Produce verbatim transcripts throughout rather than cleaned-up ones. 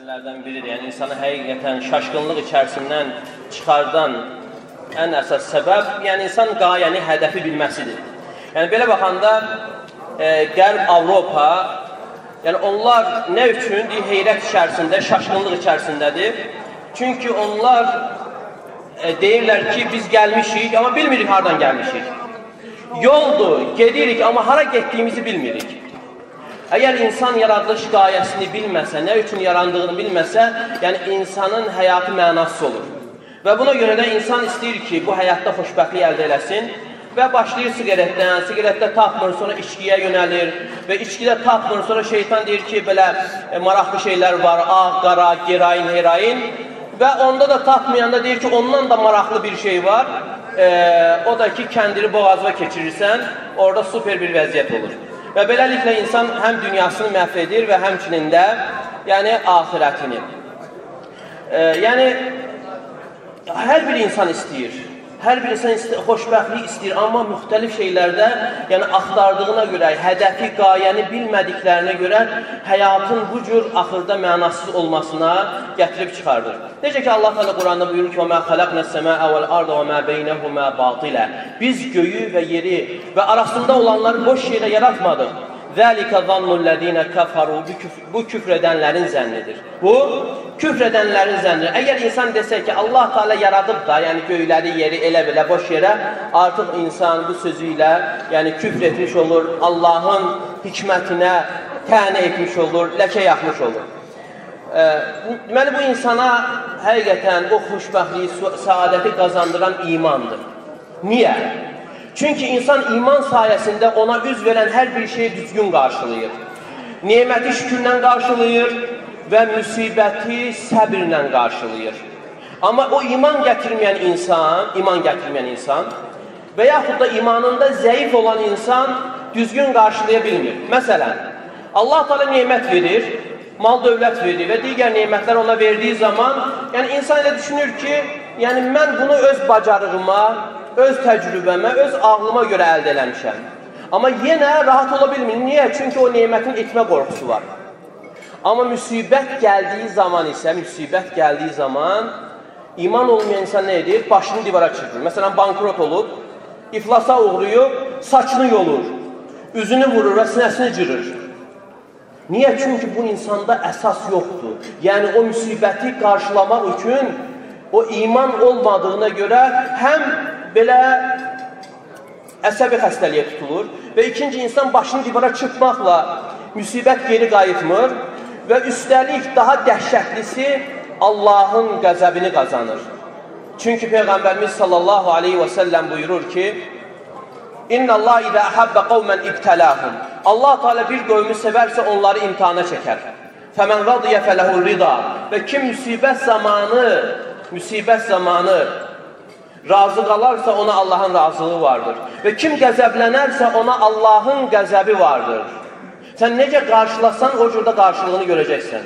məsələlərdən biridir. Yəni, insanı həqiqətən şaşqınlıq içərisindən çıxardan ən əsas səbəb, yəni insan qayəni, hədəfi bilməsidir. Yəni, belə baxanda, e, Qərb Avropa, yəni onlar nə üçün heyrət içərisində, şaşqınlıq içərisindədir? Çünki onlar e, deyirlər ki, biz gəlmişik, amma bilmirik hardan gəlmişik. Yoldur, gedirik, amma hara getdiyimizi bilmirik. Əgər insan yaradılış qayəsini bilməsə, nə üçün yarandığını bilməsə, yəni insanın həyatı mənasız olur. Və buna görə də insan istəyir ki, bu həyatda xoşbəxtlik əldə eləsin və başlayır sigaretdən, sigaretdə tapmır, sonra içkiyə yönəlir və içkidə tapmır, sonra şeytan deyir ki, belə e, maraqlı şeylər var, ağ, qara, gerayin, herayin və onda da tapmayanda deyir ki, ondan da maraqlı bir şey var, e, o da ki, kəndiri boğazına keçirirsən, orada super bir vəziyyət olur. Və beləliklə insan həm dünyasını məhv edir və həmçinin də yəni axirətini. E, yəni, hər bir insan istəyir, hər bir insan istəyir, xoşbəxtlik istəyir, amma müxtəlif şeylərdə, yəni axtardığına görə, hədəfi, qayəni bilmədiklərinə görə həyatın bu cür axırda mənasız olmasına gətirib çıxardır. Necə ki, Allah Teala Quranda buyurur ki, وَمَا خَلَقْنَا السَّمَاءَ وَالْأَرْضَ وَمَا بَيْنَهُمَا بَاطِلًا Biz göyü və yeri və arasında olanları boş yerə yaratmadıq. ذَلِكَ ظَنُّ الَّذ۪ينَ كَفَرُوا Bu küfr edənlərin zənnidir. Bu, küfr edənlərin zənnidir. Əgər insan desə ki, Allah Teala yaradıb da, yəni göyləri, yeri elə belə boş yerə, artıq insan bu sözü ilə yəni küfr etmiş olur, Allahın hikmətinə tənə etmiş olur, ləkə yaxmış olur. E, deməli, bu insana həqiqətən o xoşbəxtliyi, səadəti qazandıran imandır. Niyə? Çünki insan iman sayəsində ona üz verən hər bir şeyi düzgün qarşılayır. Neməti şükürlə qarşılayır və müsibəti səbirlə qarşılayır. Amma o iman gətirməyən insan, iman gətirməyən insan və yaxud da imanında zəif olan insan düzgün qarşılaya bilmir. Məsələn, Allah Teala nemət verir, mal dövlət verir və digər nemətlər ona verdiyi zaman, yəni insan elə düşünür ki, yəni mən bunu öz bacarığıma, öz təcrübəmə, öz ağlıma görə əldə eləmişəm. Amma yenə rahat ola bilmir. Niyə? Çünki o nemətin etmə qorxusu var. Amma müsibət gəldiyi zaman isə, müsibət gəldiyi zaman iman olmayan insan nə edir? Başını divara çırpır. Məsələn, bankrot olub, iflasa uğrayıb, saçını yolur, üzünü vurur və sinəsini cırır. Niyə? Çünki bu insanda əsas yoxdur. Yəni, o müsibəti qarşılamaq üçün o iman olmadığına görə həm belə əsəbi xəstəliyə tutulur və ikinci insan başını divara çırpmaqla müsibət geri qayıtmır və üstəlik daha dəhşətlisi Allahın qəzəbini qazanır. Çünki Peyğəmbərimiz sallallahu aleyhi və səlləm buyurur ki, İnna Allah idə əhəbbə qavmən ibtələhum Allah Teala bir qövmü sevərsə onları imtihana çəkər. Fəmən radiyə fələhul rida və kim müsibət zamanı müsibət zamanı razı qalarsa ona Allahın razılığı vardır. Və kim qəzəblənərsə ona Allahın qəzəbi vardır. Sən necə qarşılasan o cürdə qarşılığını görəcəksən.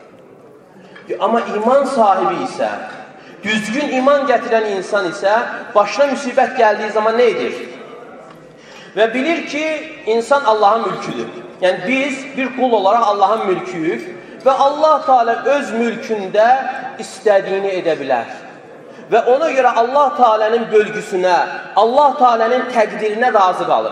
Amma iman sahibi isə, düzgün iman gətirən insan isə başına müsibət gəldiyi zaman nə edir? Və bilir ki, insan Allahın mülküdür. Yəni biz bir qul olaraq Allahın mülküyük və Allah Teala öz mülkündə istədiyini edə bilər. Və ona görə Allah Teala'nın bölgüsünə, Allah Teala'nın təqdirinə razı qalır.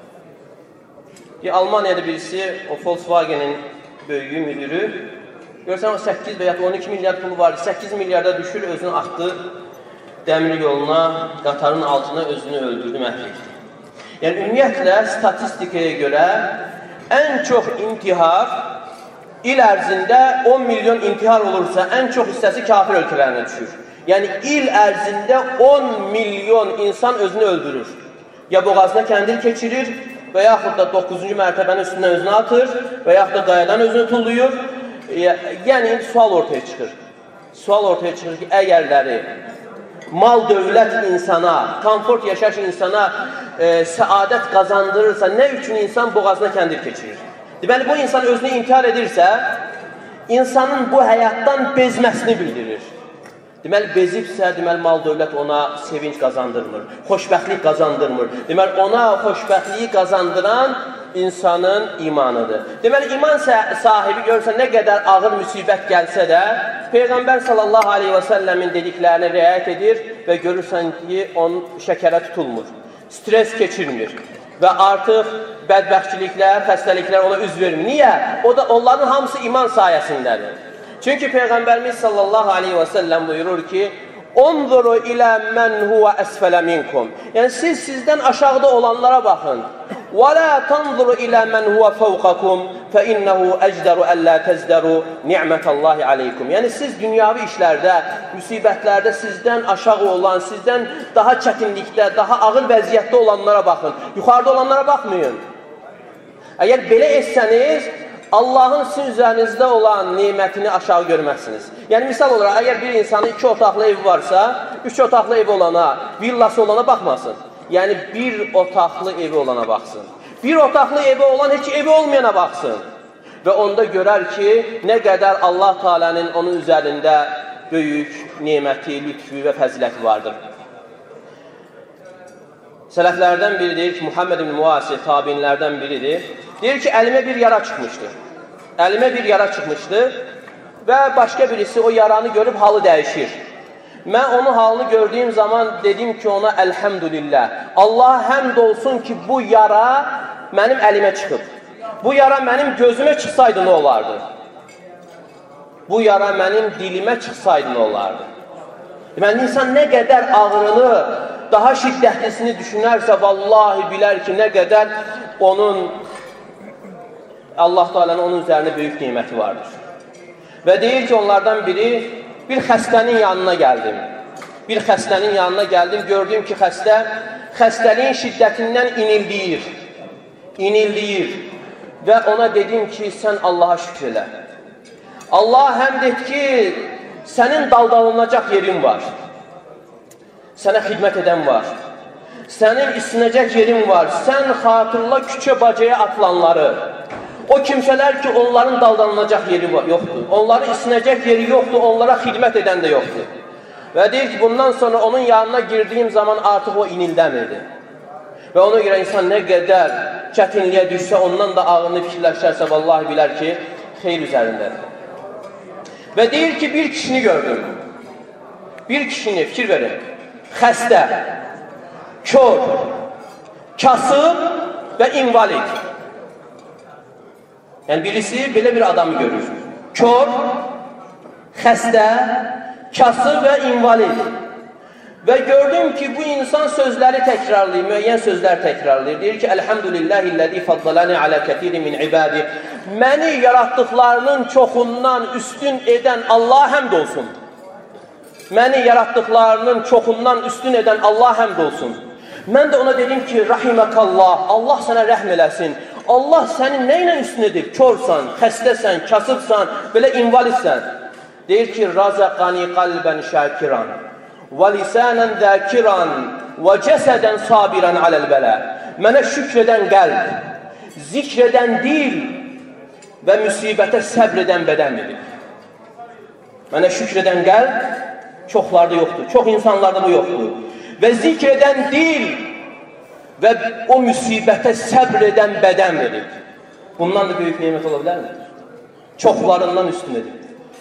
Almaniyada birisi, o Volkswagen'in böyüyü müdürü, görsən o səkkiz və ya on iki milyar pulu var, səkkiz milyarda düşür, özünü atdı, dəmir yoluna, qatarın altına özünü öldürdü, məhv etdi. Yəni, ümumiyyətlə, statistikaya görə ən çox intihar il ərzində on milyon intihar olursa, ən çox hissəsi kafir ölkələrinə düşür. Yəni, il ərzində on milyon insan özünü öldürür. Ya boğazına kəndir keçirir və yaxud da doqquzuncu mərtəbənin üstündən özünü atır və yaxud da qayadan özünü tulluyur. Yəni, sual ortaya çıxır. Sual ortaya çıxır ki, əgərləri mal dövlət insana, komfort yaşaş insana e, səadət qazandırırsa, nə üçün insan boğazına kəndir keçirir? Deməli, bu insan özünü intihar edirsə, insanın bu həyatdan bezməsini bildirir. Deməli, bezibsə, deməli, mal dövlət ona sevinç qazandırmır, xoşbəxtlik qazandırmır. Deməli, ona xoşbəxtliyi qazandıran insanın imanıdır. Deməli, iman sahibi görürsə, nə qədər ağır müsibət gəlsə də, Peyğəmbər sallallahu aleyhi və səlləmin dediklərinə riayət edir və görürsən ki, onun şəkərə tutulmur, stres keçirmir və artıq bədbəxtçiliklər, xəstəliklər ona üz vermir. Niyə? O da onların hamısı iman sayəsindədir. Çünki Peyğəmbərimiz sallallahu aleyhi və səlləm buyurur ki, "Unzuru ilə mən huvə əsfələ minkum." Yəni, siz sizdən aşağıda olanlara baxın. وَلَا تَنْظُرُ إِلَى مَنْ هُوَ فَوْقَكُمْ فَإِنَّهُ أَجْدَرُ أَلَّا تَزْدَرُوا نِعْمَةَ اللّٰهِ عَلَيْكُمْ. Yəni, siz dünyavi işlərdə, müsibətlərdə sizdən aşağı olan, sizdən daha çətinlikdə, daha ağır vəziyyətdə olanlara baxın. Yuxarıda olanlara baxmayın. Əgər belə etsəniz, Allahın sizin üzərinizdə olan nimətini aşağı görməzsiniz. Yəni, misal olaraq, əgər bir insanın iki otaqlı evi varsa, üç otaqlı evi olana, villası olana baxmasın. Yəni, bir otaqlı evi olana baxsın. Bir otaqlı evi olan heç evi olmayana baxsın. Və onda görər ki, nə qədər Allah Teala'nın onun üzərində böyük niməti, lütfü və fəziləti vardır. Sələflərdən biri deyir ki, Muhammed ibn Muasir tabinlərdən biridir. Deyir ki, əlimə bir yara çıxmışdı. Əlimə bir yara çıxmışdı və başqa birisi o yaranı görüb halı dəyişir. Mən onun halını gördüyüm zaman dedim ki ona, əlhəmdülillah, Allah həmd olsun ki, bu yara mənim əlimə çıxıb. Bu yara mənim gözümə çıxsaydı nə olardı? Bu yara mənim dilimə çıxsaydı nə olardı? Deməli, insan nə qədər ağrını, daha şiddətlisini düşünərsə, vallahi bilər ki, nə qədər onun, Allah Teala'nın onun üzərində böyük niməti vardır. Və deyir ki, onlardan biri, bir xəstənin yanına gəldim. Bir xəstənin yanına gəldim, gördüm ki, xəstə, xəstəliyin şiddətindən inildiyir. İnildiyir. Və ona dedim ki, sən Allaha şükür elə. Allah həmd et ki, sənin daldalanacaq yerin var. Sənə xidmət edən var. Sənin isinəcək yerin var. Sən xatırla küçə bacaya atılanları. O kimsələr ki, onların daldalanacaq yeri yoxdur. Onların isinəcək yeri yoxdur, onlara xidmət edən də yoxdur. Və deyir ki, bundan sonra onun yanına girdiyim zaman artıq o inildəmirdi. Və ona görə insan nə qədər çətinliyə düşsə, ondan da ağırını fikirləşərsə, vallahi bilər ki, xeyr üzərindədir. Və deyir ki, bir kişini gördüm. Bir kişini, fikir verin, xəstə, kör, kasıb və invalid. Yəni, birisi belə bir adamı görür. Kör, xəstə, kasıb və invalid. Və gördüm ki, bu insan sözləri təkrarlayır, müəyyən sözlər təkrarlayır. Deyir ki, Əlhəmdülilləhilləzi faddaləni alə kətiri min ibadi. Məni yaratdıqlarının çoxundan üstün edən Allah həmd olsun. Məni yaratdıqlarının çoxundan üstün edən Allah həmd olsun. Mən də ona dedim ki, Rahiməkallah, Allah sənə rəhm eləsin. Allah səni nə ilə üstün edib? Körsən, xəstəsən, kasıbsan, belə invalidsən. Deyir ki, Razəqani qalbən şəkiran və lisanən zəkiran və cəsədən sabirən aləl-bələ. Mənə şükr edən qəlb, zikr edən dil və müsibətə səbr edən bədən verir. Mənə şükr edən qəlb çoxlarda yoxdur, çox insanlarda bu yoxdur. Və zikr edən dil və o müsibətə səbr edən bədən verir. Bundan da böyük nemət ola bilərmi? Çoxlarından üstün edir.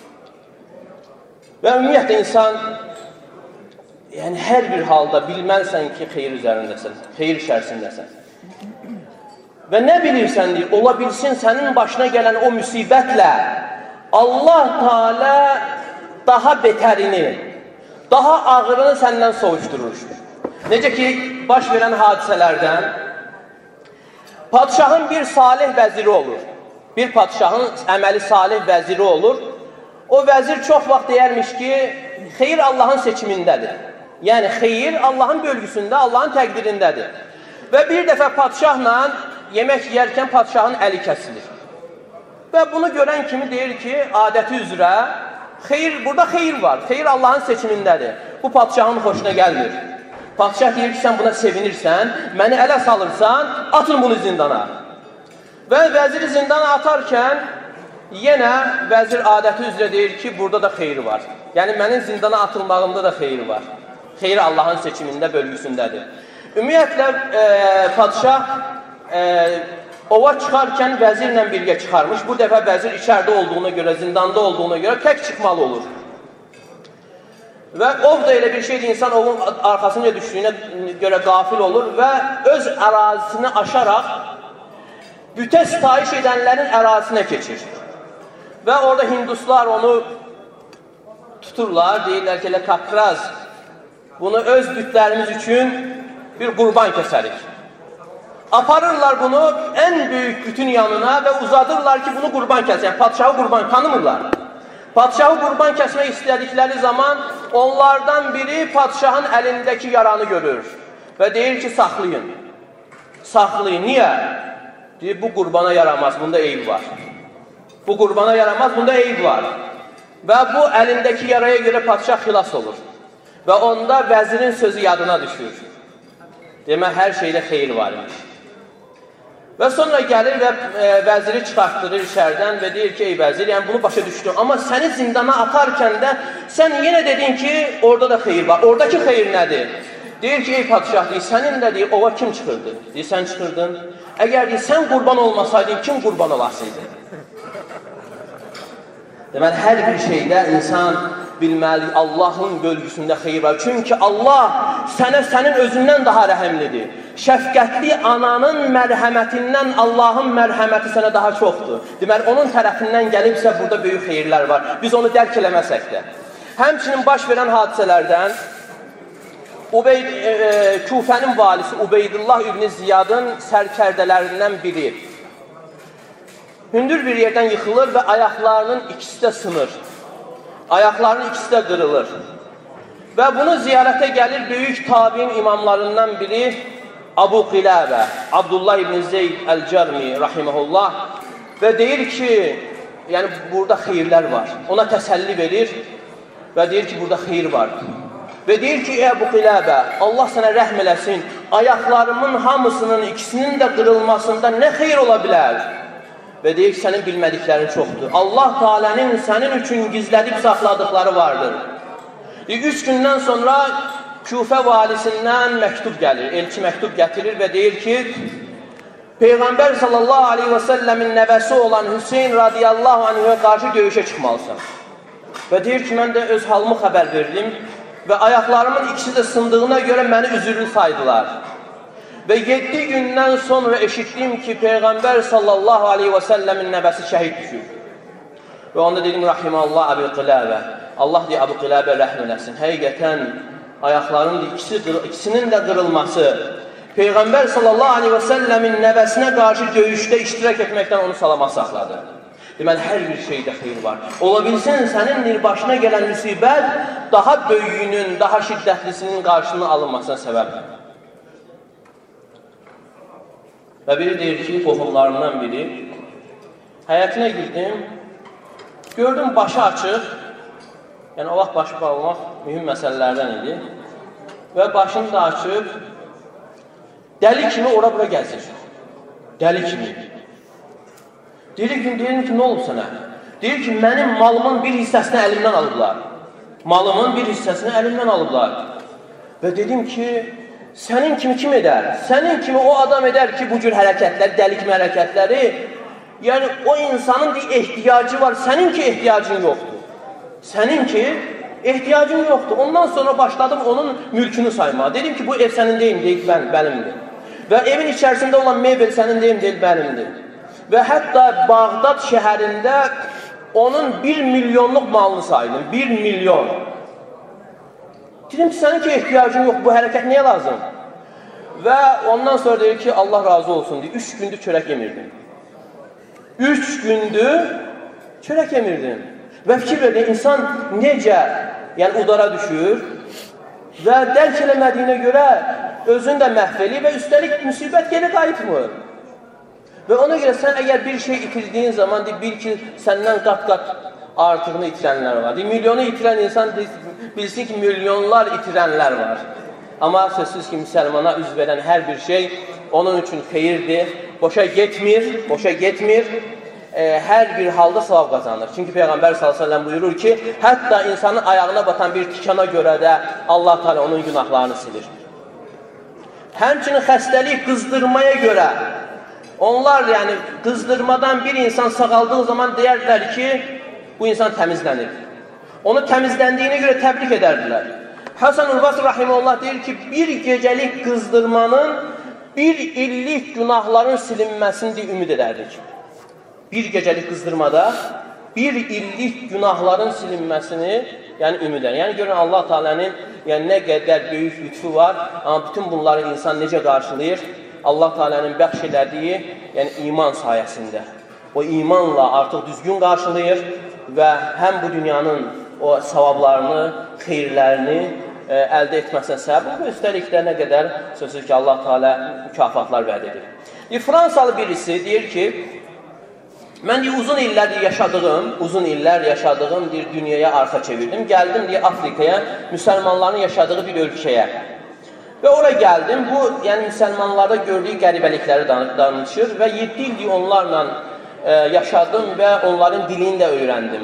Və ümumiyyətlə insan, yəni hər bir halda bilməlisən ki, xeyir üzərindəsən, xeyir içərisindəsən. Və nə bilirsən deyir, ola bilsin sənin başına gələn o müsibətlə Allah Teala daha betərini, daha ağırını səndən soğuşdurur. Necə ki, baş verən hadisələrdən padişahın bir salih vəziri olur. Bir padişahın əməli salih vəziri olur. O vəzir çox vaxt deyərmiş ki, xeyir Allahın seçimindədir. Yəni, xeyir Allahın bölgüsündə, Allahın təqdirindədir. Və bir dəfə padişahla yemək yərkən padişahın əli kəsilir. Və bunu görən kimi deyir ki, adəti üzrə, xeyir, burada xeyir var, xeyir Allahın seçimindədir. Bu padişahın xoşuna gəlmir. Padişah deyir ki, sən buna sevinirsən, məni ələ salırsan, atın bunu zindana. Və vəziri zindana atarkən, yenə vəzir adəti üzrə deyir ki, burada da xeyir var. Yəni, mənim zindana atılmağımda da xeyir var. Xeyir Allahın seçimində, bölgüsündədir. Ümumiyyətlə, e, padişah e, ova çıxarkən vəzirlə birgə çıxarmış. Bu dəfə vəzir içərdə olduğuna görə, zindanda olduğuna görə tək çıxmalı olur. Və ov da elə bir şeydir, insan ovun arxasınca düşdüyünə görə qafil olur və öz ərazisini aşaraq bütə sitayiş edənlərin ərazisinə keçir. Və orada hinduslar onu tuturlar, deyirlər ki, elə kakraz, bunu öz bütlərimiz üçün bir qurban kəsərik. Aparırlar bunu ən böyük bütün yanına və uzadırlar ki, bunu qurban kəsək. Yəni, padişahı qurban tanımırlar. Padişahı qurban kəsmək istədikləri zaman onlardan biri padişahın əlindəki yaranı görür və deyir ki, saxlayın. Saxlayın. Niyə? Deyir, bu qurbana yaramaz, bunda eyb var. Bu qurbana yaramaz, bunda eyb var. Və bu əlindəki yaraya görə padişah xilas olur. Və onda vəzirin sözü yadına düşür. Demə, hər şeydə xeyir var imiş. Və sonra gəlir və e, vəziri çıxartdırır içərdən və deyir ki, ey vəzir, yəni bunu başa düşdüm. Amma səni zindana atarkən də sən yenə dedin ki, orada da xeyir var. Oradakı xeyir nədir? Deyir ki, ey padişah, deyir, sənin də deyir, ova kim çıxırdı? Deyir, sən çıxırdın. Əgər deyir, sən qurban olmasaydın, kim qurban olasıydı? Deməli, hər bir şeydə insan bilməli, Allahın bölgüsündə xeyir var. Çünki Allah sənə sənin özündən daha rəhəmlidir. Şəfqətli ananın mərhəmətindən Allahın mərhəməti sənə daha çoxdur. Deməli, onun tərəfindən gəlibsə, burada böyük xeyirlər var. Biz onu dərk eləməsək də. Həmçinin baş verən hadisələrdən Ubeyd, e, e, Kufənin valisi Ubeydullah İbn Ziyadın sərkərdələrindən biri hündür bir yerdən yıxılır və ayaqlarının ikisi də sınır. Ayaqlarının ikisi də qırılır. Və bunu ziyarətə gəlir böyük tabiin imamlarından biri Abu Qiləbə, Abdullah ibn Zeyd Əl-Cərmi, rahiməhullah, və deyir ki, yəni burada xeyirlər var. Ona təsəlli verir və deyir ki, burada xeyir var. Və deyir ki, ey Abu Qiləbə, Allah sənə rəhm eləsin, ayaqlarımın hamısının, ikisinin də qırılmasında nə xeyir ola bilər? Və deyir ki, sənin bilmədiklərin çoxdur. Allah Teala'nın sənin üçün gizlədib saxladıqları vardır. Üç gündən sonra Küfə valisindən məktub gəlir, elçi məktub gətirir və deyir ki, Peyğəmbər sallallahu aleyhi və səlləmin nəvəsi olan Hüseyin radiyallahu anhə qarşı döyüşə çıxmalısan. Və deyir ki, mən də öz halımı xəbər verdim və ayaqlarımın ikisi də sındığına görə məni üzürlü saydılar. Və yeddi gündən sonra eşitdim ki, Peyğəmbər sallallahu aleyhi və səlləmin nəvəsi şəhid düşür. Və onda dedim, rahimallah Əbu Qiləbə, Allah deyə Əbu Qiləbə rəhm eləsin. Həqiqətən, ayaqlarının ikisi, ikisinin də qırılması, Peyğəmbər sallallahu aleyhi və səlləmin nəvəsinə qarşı döyüşdə iştirak etməkdən onu salama saxladı. Deməli, hər bir şeydə xeyir var. Ola bilsin, sənin başına gələn müsibət daha böyüyünün, daha şiddətlisinin qarşılığını alınmasına səbəbdir. Və biri deyir ki, qohumlarımdan biri, həyətinə girdim, gördüm başı açıq, yəni o vaxt başı bağlamaq mühüm məsələlərdən idi və başını da açıb, dəli kimi ora-bura gəzir, dəli kimi. Deyir ki, deyir ki, nə olub sənə? Deyir ki, mənim malımın bir hissəsini əlimdən alıblar, malımın bir hissəsini əlimdən alıblar və dedim ki, sənin kimi kim edər? Sənin kimi o adam edər ki, bu cür hərəkətləri, dəli kimi hərəkətləri, yəni o insanın bir ehtiyacı var, sənin ki ehtiyacın yoxdur. Sənin ki ehtiyacın yoxdur. Ondan sonra başladım onun mülkünü saymağa. Dedim ki, bu ev sənin deyim, deyil, mən, mənimdir. Və evin içərisində olan mebel sənin deyim, deyil, mənimdir. Və hətta Bağdad şəhərində onun bir milyonluq malını saydım, bir milyon. Dedim ki, sənin ki ehtiyacın yox, bu hərəkət niyə lazım? Və ondan sonra deyir ki, Allah razı olsun deyir, üç gündür çörək yemirdim. Üç gündür çörək yemirdim. Və fikir verin, insan necə, yəni udara düşür və dərk eləmədiyinə görə özünü də məhv edir və üstəlik müsibət geri qayıtmır. Və ona görə sən əgər bir şey itirdiyin zaman, bil ki, səndən qat-qat artığını itirənlər var. Milyonu itirən insan bilsin ki, milyonlar itirənlər var. Amma sözsüz ki, müsəlmana üz verən hər bir şey onun üçün xeyirdir. Boşa getmir, boşa getmir. E, hər bir halda savab qazanır. Çünki Peyğəmbər sallallahu əleyhi və səlləm buyurur ki, hətta insanın ayağına batan bir tikana görə də Allah Teala onun günahlarını silir. Həmçinin xəstəlik qızdırmaya görə Onlar yəni qızdırmadan bir insan sağaldığı zaman deyərdilər ki, bu insan təmizlənir. Onu təmizləndiyinə görə təbrik edərdilər. Həsən-ül Basri rahimehullah deyir ki, bir gecəlik qızdırmanın bir illik günahların silinməsini ümid edərdik. Bir gecəlik qızdırmada bir illik günahların silinməsini yəni ümid edir. Yəni görün Allah Taala'nın yəni nə qədər böyük lütfu var, amma bütün bunları insan necə qarşılayır? Allah Taala'nın bəxş elədiyi, yəni iman sayəsində. O imanla artıq düzgün qarşılayır və həm bu dünyanın o savablarını, xeyirlərini ə, əldə etməsinə səbəb olur. Üstəlik də nə qədər sözsüz ki, Allah Taala mükafatlar vəd edir. E, Fransalı birisi deyir ki, mən deyir, uzun illərdir yaşadığım, uzun illər yaşadığım bir dünyaya arxa çevirdim. Gəldim deyir, Afrikaya, müsəlmanların yaşadığı bir ölkəyə. Və oraya gəldim, bu, yəni müsəlmanlarda gördüyü qəribəlikləri danışır və yeddi ildir onlarla e, yaşadım və onların dilini də öyrəndim.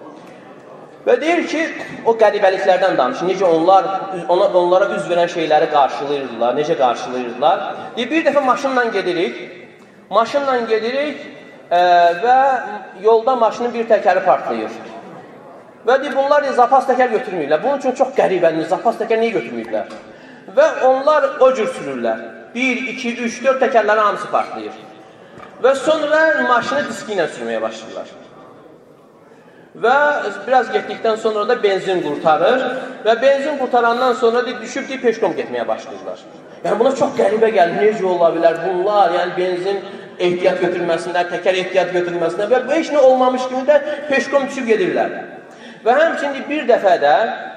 Və deyir ki, o qəribəliklərdən danışır, necə onlar, ona, onlara üz verən şeyləri qarşılayırdılar, necə qarşılayırdılar. Deyir, bir dəfə maşınla gedirik, maşınla gedirik e, və yolda maşının bir təkəri partlayır. Və deyir, bunlar deyir, zapas təkər götürmürlər. Bunun üçün çox qəribədir, zapas təkər niyə götürmürlər? Və onlar o cür sürürlər. bir, iki, üç, dörd təkərlərin hamısı partlayır. Və sonra maşını diski ilə sürməyə başlayırlar. Və biraz getdikdən sonra da benzin qurtarır və benzin qurtarandan sonra da düşüb deyib peşkom getməyə başlayırlar. Yəni buna çox qəribə gəlir, necə ola bilər bunlar, yəni benzin ehtiyat götürməsində, təkər ehtiyat götürməsində və bu heç nə olmamış kimi də peşkom düşüb gedirlər. Və həmçinin bir dəfə də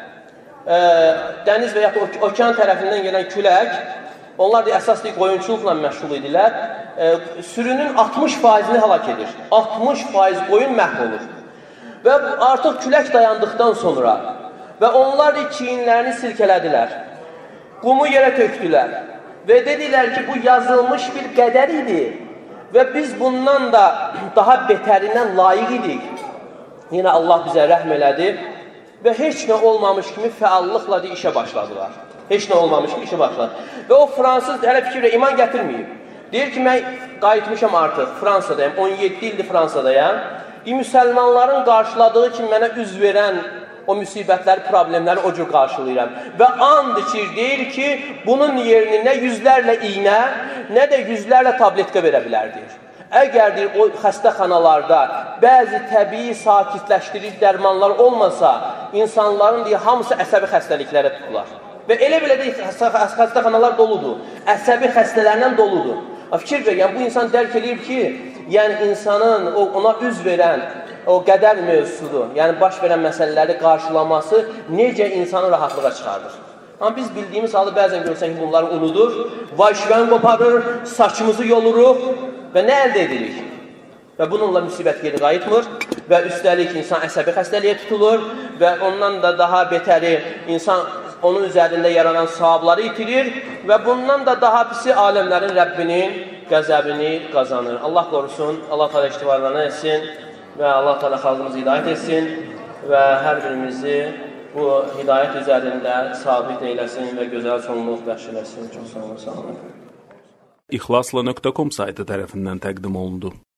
e, dəniz və ya okean tərəfindən gələn külək, onlar da əsaslı qoyunçuluqla məşğul idilər, e, sürünün altmış faizini həlak edir. altmış faiz qoyun məhv olur. Və artıq külək dayandıqdan sonra və onlar da çiyinlərini silkələdilər, qumu yerə tökdülər və dedilər ki, bu yazılmış bir qədər idi və biz bundan da daha betərindən layiq idik. Yenə Allah bizə rəhm elədi və heç nə olmamış kimi fəallıqla da işə başladılar. Heç nə olmamış kimi işə başladı. Və o fransız hələ fikirlə iman gətirməyib. Deyir ki, mən qayıtmışam artıq, Fransadayım, on yeddi ildir Fransadayım. Müsəlmanların qarşıladığı kimi mənə üz verən o müsibətləri, problemləri o cür qarşılayıram. Və and içir, deyir ki, bunun yerini nə yüzlərlə iynə, nə də yüzlərlə tabletka verə bilər, deyir. Əgər deyir, o xəstəxanalarda bəzi təbii sakitləşdirici dərmanlar olmasa, insanların deyir, hamısı əsəbi xəstəliklərə tutular. Və elə belə də xəstəxanalar doludur, əsəbi xəstələrlə doludur. Fikir ver, yəni bu insan dərk edir ki, yəni insanın ona üz verən o qədər mövzusudur, yəni baş verən məsələləri qarşılaması necə insanı rahatlığa çıxardır. Amma biz bildiyimiz halı bəzən görsən ki, bunları unudur, vay-şivən qoparır, saçımızı yoluruq və nə əldə edirik? Və bununla müsibət geri qayıtmır və üstəlik insan əsəbi xəstəliyə tutulur və ondan da daha betəri insan onun üzərində yaranan savabları itirir və bundan da daha pisi aləmlərin Rəbbinin qəzəbini qazanır. Allah qorusun, Allah Teala iştivarlarına etsin və Allah Teala xalqımızı hidayət etsin və hər birimizi bu hidayət üzərində sabit eyləsin və gözəl sonluq bəxş eləsin. Çox sağ olun, sağ olun. İxlasla nöqtə com saytı tərəfindən təqdim olundu.